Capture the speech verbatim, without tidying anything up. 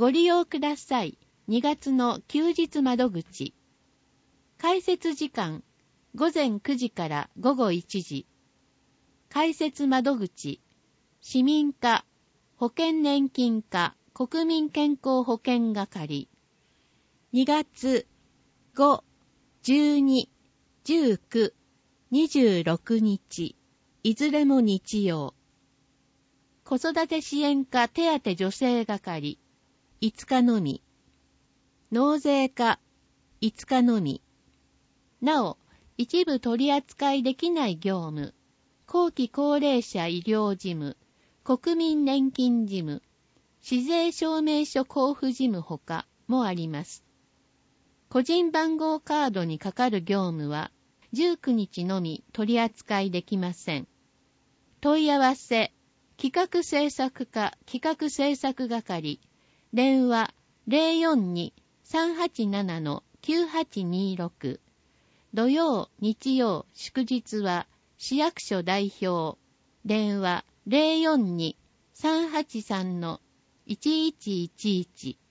ご利用ください。にがつの休日窓口。開設時間、ごぜんくじからごごいちじ。開設窓口、市民課、保険年金課、国民健康保険係。にがつご、じゅうに、じゅうく、にじゅうろくにち、いずれも日曜。子育て支援課手当助成係、いつかのみ。納税課、いつかのみ。なお、一部取り扱いできない業務、後期高齢者医療事務、国民年金事務、市税証明書交付事務ほかもあります。個人番号カードにかかる業務はじゅうくにちのみ取り扱いできません。問い合わせ、企画制作課企画制作係、電話 ゼロよんに さんはちなな きゅうはちにろく、土曜、日曜、祝日は市役所代表、電話 ゼロよんに さんはちさん いちいちいちいち